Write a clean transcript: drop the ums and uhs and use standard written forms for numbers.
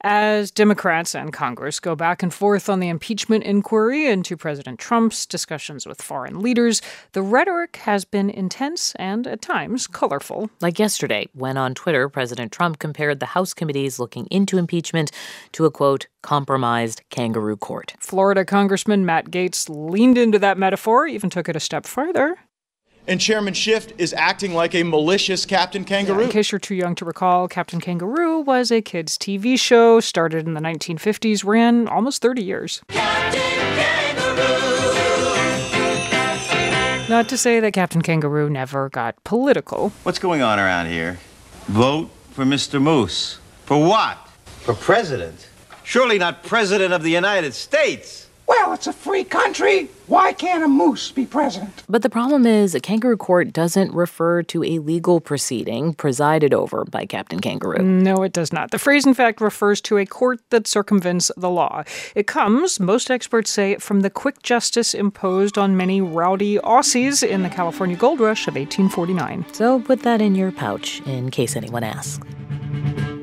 As Democrats and Congress go back and forth on the impeachment inquiry into President Trump's discussions with foreign leaders, the rhetoric has been intense and, at times, colorful. Like yesterday, when on Twitter, President Trump compared the House committees looking into impeachment to a, quote, compromised kangaroo court. Florida Congressman Matt Gaetz leaned into that metaphor, even took it a step further. And Chairman Schiff is acting like a malicious Captain Kangaroo. In case you're too young to recall, Captain Kangaroo was a kids' TV show, started in the 1950s, ran almost 30 years. Captain Kangaroo! Not to say that Captain Kangaroo never got political. What's going on around here? Vote for Mr. Moose. For what? For president? Surely not president of the United States. Well, it's a free country. Why can't a moose be president? But the problem is a kangaroo court doesn't refer to a legal proceeding presided over by Captain Kangaroo. No, it does not. The phrase, in fact, refers to a court that circumvents the law. It comes, most experts say, from the quick justice imposed on many rowdy Aussies in the California gold rush of 1849. So put that in your pouch in case anyone asks.